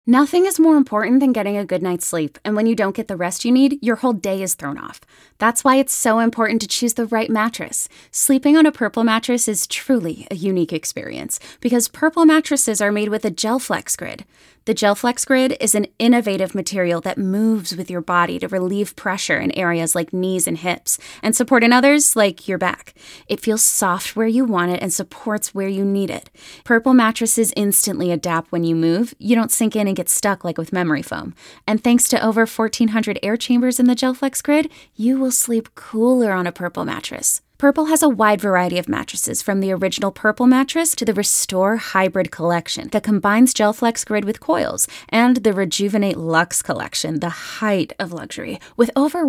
Nothing is more important than getting a good night's sleep, and when you don't get the rest you need, your whole day is thrown off. That's why it's so important to choose the right mattress. Sleeping on a Purple mattress is truly a unique experience, because Purple mattresses are made with a GelFlex Grid. The GelFlex Grid is an innovative material that moves with your body to relieve pressure in areas like knees and hips, and support in others like your back. It feels soft where you want it and supports where you need it. Purple mattresses instantly adapt when you move. You don't sink in and get stuck like with memory foam. And thanks to over 1,400 air chambers in the GelFlex Grid, you will sleep cooler on a Purple mattress. Purple has a wide variety of mattresses, from the original Purple mattress to the Restore Hybrid collection that combines GelFlex Grid with coils, and the Rejuvenate Luxe collection, the height of luxury, with over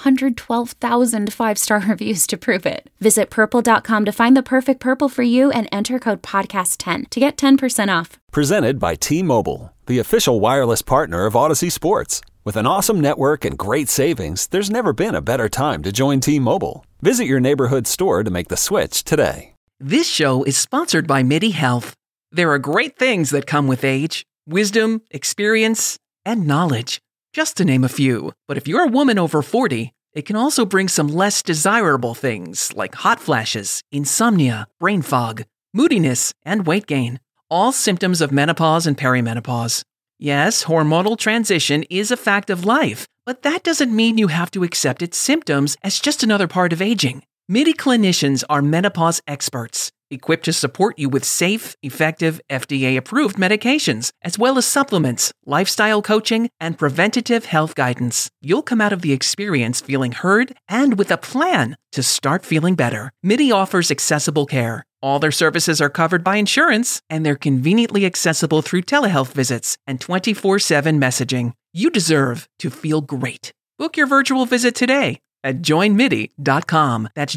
112,000 five-star reviews to prove it. Visit purple.com to find the perfect Purple for you and enter code podcast10 to get 10% off. Presented by T-Mobile, the official wireless partner of Odyssey Sports. With an awesome network and great savings, there's never been a better time to join T-Mobile. Visit your neighborhood store to make the switch today. This show is sponsored by MIDI Health. There are great things that come with age: wisdom, experience, and knowledge, just to name a few. But if you're a woman over 40, it can also bring some less desirable things like hot flashes, insomnia, brain fog, moodiness, and weight gain. All symptoms of menopause and perimenopause. Yes, hormonal transition is a fact of life, but that doesn't mean you have to accept its symptoms as just another part of aging. MIDI clinicians are menopause experts, equipped to support you with safe, effective, FDA-approved medications, as well as supplements, lifestyle coaching, and preventative health guidance. You'll come out of the experience feeling heard and with a plan to start feeling better. MIDI offers accessible care. All their services are covered by insurance, and they're conveniently accessible through telehealth visits and 24/7 messaging. You deserve to feel great. Book your virtual visit today at joinmidi.com. That's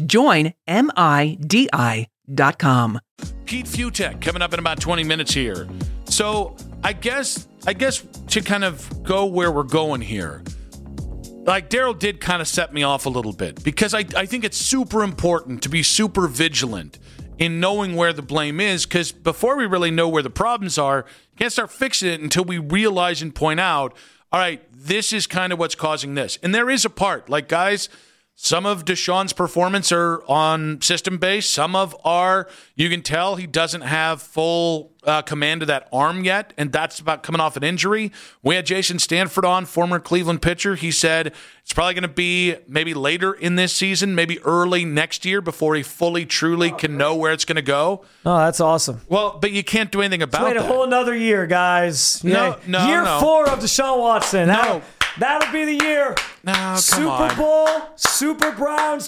joinmidi.com. Pete Fiutak coming up in about 20 minutes here. So I guess to kind of go where we're going here, like Daryl did kind of set me off a little bit, because I think it's super important to be super vigilant in knowing where the blame is, because before we really know where the problems are, you can't start fixing it until we realize and point out, all right, this is kind of what's causing this. And there is a part, like, guys, some of Deshaun's performance are on system-based. Some of are, you can tell he doesn't have full command of that arm yet, and that's about coming off an injury. We had Jason Stanford on, former Cleveland pitcher. He said it's probably going to be maybe later in this season, maybe early next year, before he fully, truly can know where it's going to go. Oh, that's awesome. Well, but you can't do anything about Wait that. a whole another year, guys. No. Year 4 of Deshaun Watson. No. That'll be the year. No, come Super on. Bowl, Super Browns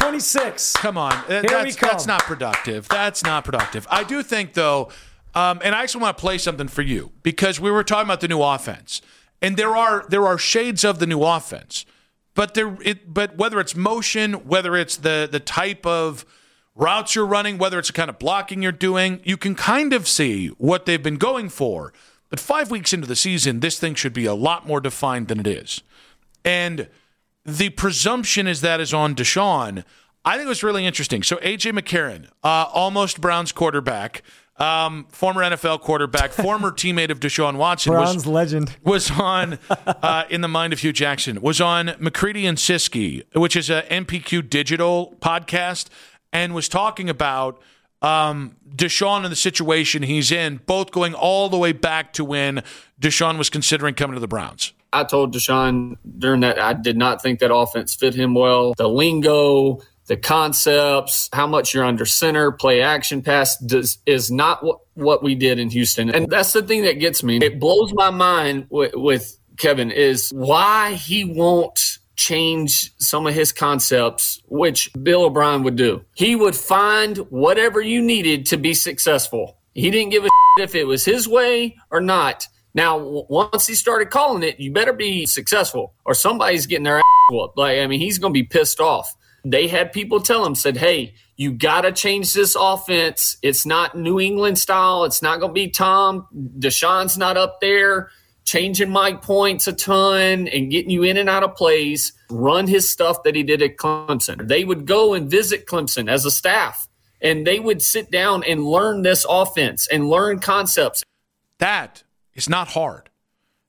2026. Come on. That's not productive. That's not productive. I do think, though, and I actually want to play something for you, because we were talking about the new offense, and there are shades of the new offense, but whether it's motion, whether it's the type of routes you're running, whether it's the kind of blocking you're doing, you can kind of see what they've been going for. But 5 weeks into the season, this thing should be a lot more defined than it is. And the presumption is on Deshaun. I think it was really interesting. So A.J. McCarron, almost Browns quarterback, former NFL quarterback, former teammate of Deshaun Watson. Browns legend. Was on, In the Mind of Hugh Jackson, was on McCready and Siskey, which is a MPQ digital podcast, and was talking about Deshaun and the situation he's in, both going all the way back to when Deshaun was considering coming to the Browns. I told Deshaun during that I did not think that offense fit him well. The lingo, the concepts, how much you're under center, play action pass is not what we did in Houston. And that's the thing that gets me. It blows my mind with Kevin is why he won't change some of his concepts, which Bill O'Brien would do. He would find whatever you needed to be successful. He didn't give a shit if it was his way or not. Now, once he started calling it, you better be successful or somebody's getting their ass whooped. He's going to be pissed off. They had people tell him, said, hey, you got to change this offense. It's not New England style. It's not going to be Tom. Deshaun's not up there changing Mike points a ton and getting you in and out of plays, run his stuff that he did at Clemson. They would go and visit Clemson as a staff, and they would sit down and learn this offense and learn concepts. That is not hard.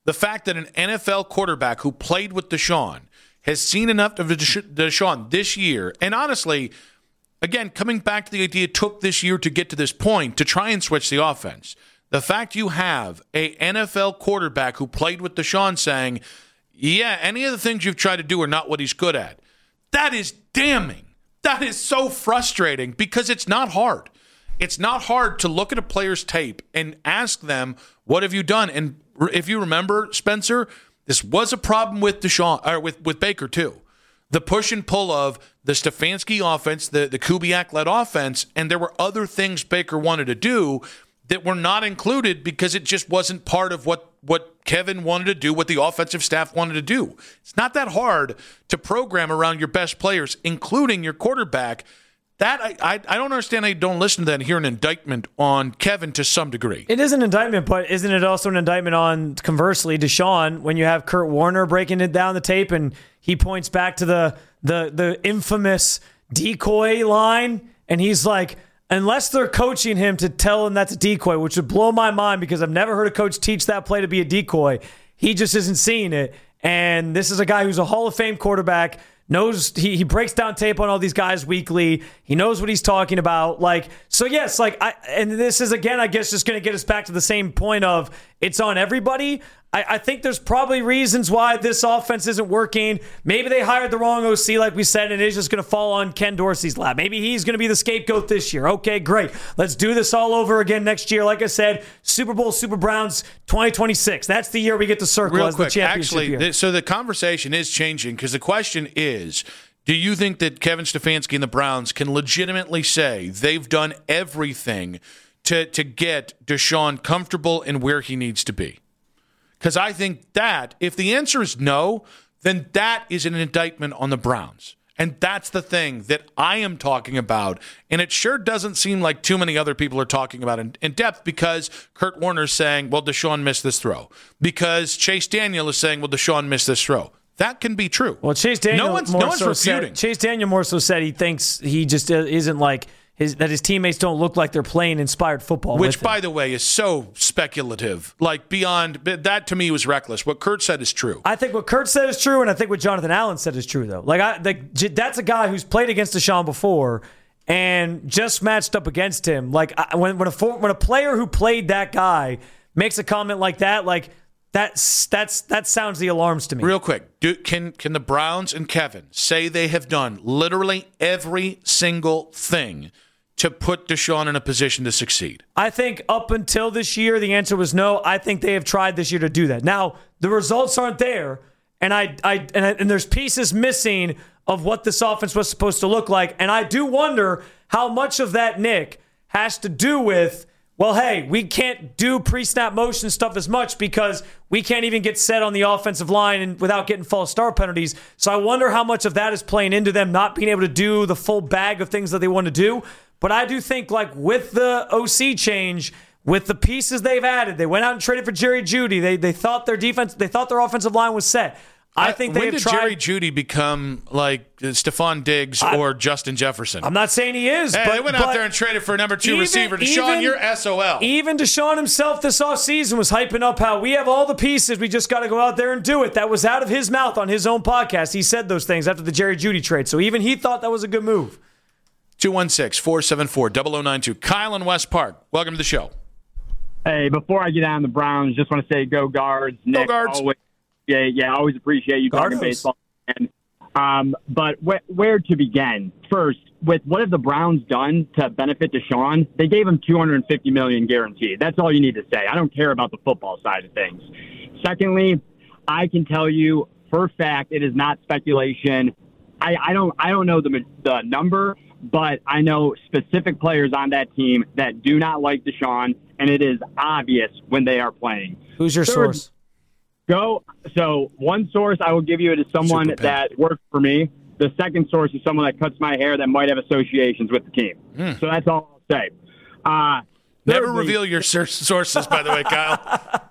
The fact that an NFL quarterback who played with Deshaun has seen enough of Deshaun this year, and honestly, again, coming back to the idea it took this year to get to this point to try and switch the offense. The fact you have a NFL quarterback who played with Deshaun saying, yeah, any of the things you've tried to do are not what he's good at. That is damning. That is so frustrating because it's not hard. It's not hard to look at a player's tape and ask them, what have you done? And if you remember, Spencer, this was a problem with Deshaun, or with Baker too. The push and pull of the Stefanski offense, the Kubiak-led offense, and there were other things Baker wanted to do that were not included because it just wasn't part of what Kevin wanted to do, what the offensive staff wanted to do. It's not that hard to program around your best players, including your quarterback. That I don't understand how you don't listen to that and hear an indictment on Kevin to some degree. It is an indictment, but isn't it also an indictment on, conversely, Deshaun, when you have Kurt Warner breaking it down the tape and he points back to the infamous decoy line, and he's like, unless they're coaching him to tell him that's a decoy, which would blow my mind because I've never heard a coach teach that play to be a decoy. He just isn't seeing it. And this is a guy who's a Hall of Fame quarterback, knows he breaks down tape on all these guys weekly. He knows what he's talking about. So yes, and this is, again, I guess just going to get us back to the same point of it's on everybody. I think there's probably reasons why this offense isn't working. Maybe they hired the wrong OC, like we said, and it is just going to fall on Ken Dorsey's lap. Maybe he's going to be the scapegoat this year. Okay, great. Let's do this all over again next year. Like I said, Super Bowl, Super Browns 2026. That's the year we get to circle Real as quick, the championship year. So the conversation is changing because the question is, do you think that Kevin Stefanski and the Browns can legitimately say they've done everything to get Deshaun comfortable and where he needs to be? Because I think that if the answer is no, then that is an indictment on the Browns. And that's the thing that I am talking about. And it sure doesn't seem like too many other people are talking about in depth because Kurt Warner's saying, well, Deshaun missed this throw. Because Chase Daniel is saying, well, Deshaun missed this throw. That can be true. Well, Chase Daniel no one's refuting. Chase Daniel more so said he thinks he just isn't like that his teammates don't look like they're playing inspired football. Which, by the way, is so speculative. Beyond that, to me, was reckless. What Kurt said is true. I think what Kurt said is true, and I think what Jonathan Allen said is true, though. That's a guy who's played against Deshaun before and just matched up against him. When a player who played that guy makes a comment like that, that sounds the alarms to me. Real quick, can the Browns and Kevin say they have done literally every single thing to put Deshaun in a position to succeed? I think up until this year, the answer was no. I think they have tried this year to do that. Now, the results aren't there, and there's pieces missing of what this offense was supposed to look like. And I do wonder how much of that, Nick, has to do with, well, hey, we can't do pre-snap motion stuff as much because we can't even get set on the offensive line and without getting false start penalties. So I wonder how much of that is playing into them not being able to do the full bag of things that they want to do. But I do think, with the OC change, with the pieces they've added, they went out and traded for Jerry Jeudy. They thought their offensive line was set. I think when did Jerry Jeudy become like Stephon Diggs or Justin Jefferson? I'm not saying he is. Hey, but they went out there and traded for a number 2 receiver. Deshaun, you're SOL. Even Deshaun himself this offseason was hyping up how we have all the pieces. We just got to go out there and do it. That was out of his mouth on his own podcast. He said those things after the Jerry Jeudy trade. So even he thought that was a good move. 216-474-0092. Kyle in West Park, welcome to the show. Hey, before I get on the Browns, just want to say go Guards. Nick, go Guards. I always appreciate you talking baseball. But where to begin? First, with what have the Browns done to benefit Deshaun? They gave him $250 million guaranteed. That's all you need to say. I don't care about the football side of things. Secondly, I can tell you for a fact it is not speculation. I don't know the number, but I know specific players on that team that do not like Deshaun, and it is obvious when they are playing. Who's your source? So one source I will give you, it is someone that works for me. The second source is someone that cuts my hair that might have associations with the team. So that's all I'll say. Never reveal your sources, by the way, Kyle.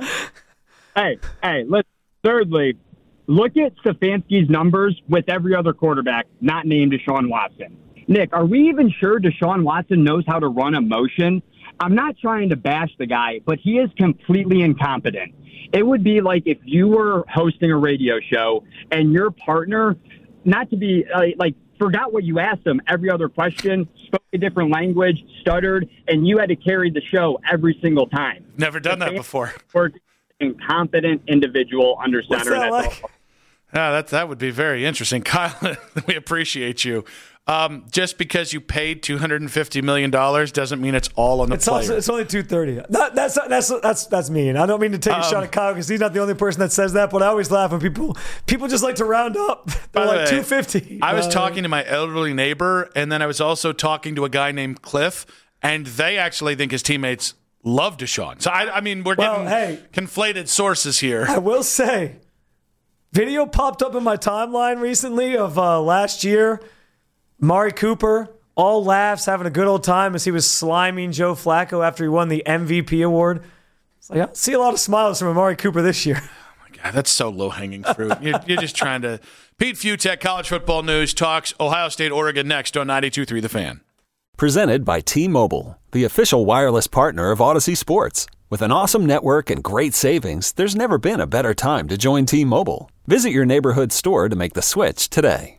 Hey, let's. Thirdly, look at Stefanski's numbers with every other quarterback not named Deshaun Watson. Nick, are we even sure Deshaun Watson knows how to run a motion? I'm not trying to bash the guy, but he is completely incompetent. It would be like if you were hosting a radio show and your partner, not to be forgot what you asked them every other question, spoke a different language, stuttered, and you had to carry the show every single time. Never done that before. Incompetent individual under center. What's that like? Yeah, that would be very interesting. Kyle, we appreciate you. Just because you paid $250 million doesn't mean it's all on the player. It's only $230. That's mean. I don't mean to take a shot at Kyle because he's not the only person that says that, but I always laugh when people just like to round up. They're like $250. I was talking to my elderly neighbor, and then I was also talking to a guy named Cliff, and they actually think his teammates love Deshaun. So, I mean, we're getting conflated sources here. I will say, video popped up in my timeline recently of last year. Amari Cooper, all laughs, having a good old time as he was sliming Joe Flacco after he won the MVP award. It's like, I don't see a lot of smiles from Amari Cooper this year. Oh, my God, that's so low-hanging fruit. You're just trying to... Pete Fiutak, College Football News, talks Ohio State, Oregon next on 92.3 The Fan. Presented by T-Mobile, the official wireless partner of Odyssey Sports. With an awesome network and great savings, there's never been a better time to join T-Mobile. Visit your neighborhood store to make the switch today.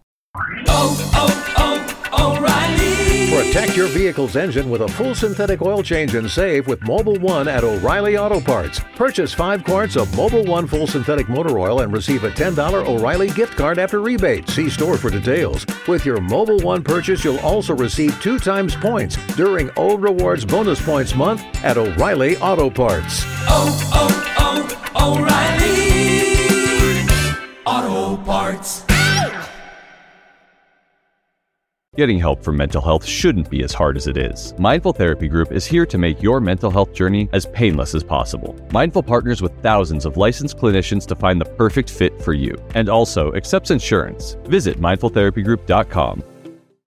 O'Reilly. Protect your vehicle's engine with a full synthetic oil change and save with Mobil 1 at O'Reilly Auto Parts. Purchase 5 quarts of Mobil 1 full synthetic motor oil and receive a $10 O'Reilly gift card after rebate. See store for details. With your Mobil 1 purchase, you'll also receive 2 times points during O Rewards Bonus Points Month at O'Reilly Auto Parts. O'Reilly Auto Parts. Getting help for mental health shouldn't be as hard as it is. Mindful Therapy Group is here to make your mental health journey as painless as possible. Mindful partners with thousands of licensed clinicians to find the perfect fit for you, and also accepts insurance. Visit mindfultherapygroup.com.